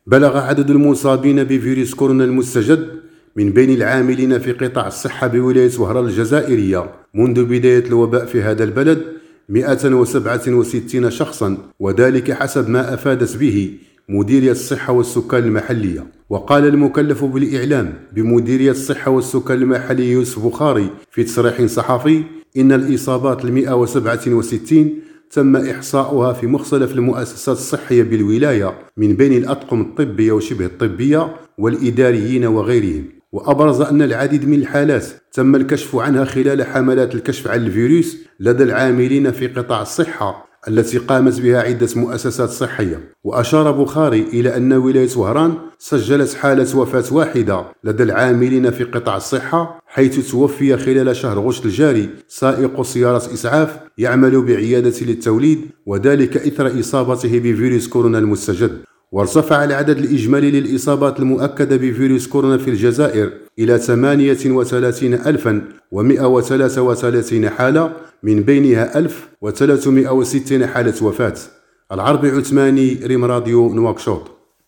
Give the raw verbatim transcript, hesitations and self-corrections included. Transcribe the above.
بلغ عدد المصابين بفيروس كورونا المستجد من بين العاملين في قطاع الصحة بولاية وهران الجزائرية منذ بداية الوباء في هذا البلد مئة وسبعة وستين شخصا، وذلك حسب ما أفادت به مديرية الصحة والسكان المحلية. وقال المكلف بالإعلام بمديرية الصحة والسكان المحلية يوسف بخاري في تصريح صحفي إن الإصابات المئة وسبعة وستين تم إحصاؤها في مختلف المؤسسات الصحية بالولاية من بين الأطقم الطبية وشبه الطبية والإداريين وغيرهم. وأبرز أن العديد من الحالات تم الكشف عنها خلال حملات الكشف عن الفيروس لدى العاملين في قطاع الصحة التي قامت بها عدة مؤسسات صحية. وأشار بخاري إلى أن ولاية وهران سجلت حالة وفاة واحدة لدى العاملين في قطاع الصحة، حيث توفي خلال شهر غشت الجاري سائق سيارة إسعاف يعمل بعيادة للتوليد، وذلك إثر إصابته بفيروس كورونا المستجد. وارتفع العدد الإجمالي للإصابات المؤكدة بفيروس كورونا في الجزائر إلى ثمانية وثلاثين ألفا ومئة وثلاثة وثلاثين حالة، من بينها ألف وثلاثمئة وستين حالة وفاة. العربي عثماني، ريم راديو، نواكشوط.